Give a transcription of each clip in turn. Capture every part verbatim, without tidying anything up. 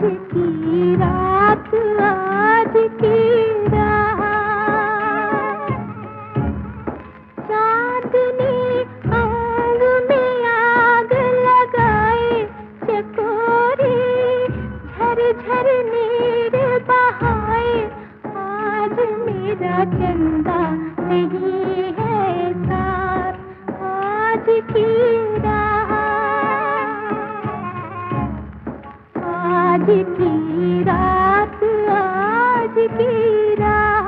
की रात, आज की रात, चांदनी आग में आग लगाए, चकोरी झर झर नीर बहाए, आज मेरा चंदा नहीं है साथ, आज की रात, आज की रात, आज की रात।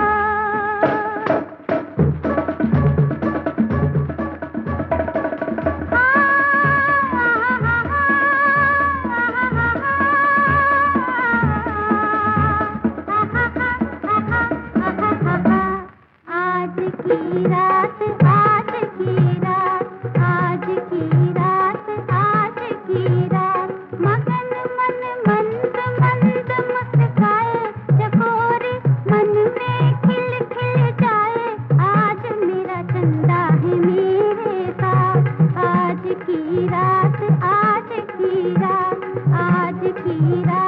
आज की रात, आज की रात, आज की रात, आज की रात, मगन मन मंद मंद मुस्काए, चकोरी मन में खिल खिल जाए, आज मेरा चंदा है मेरे साथ, आज की रात, आज की रात, आज की रात।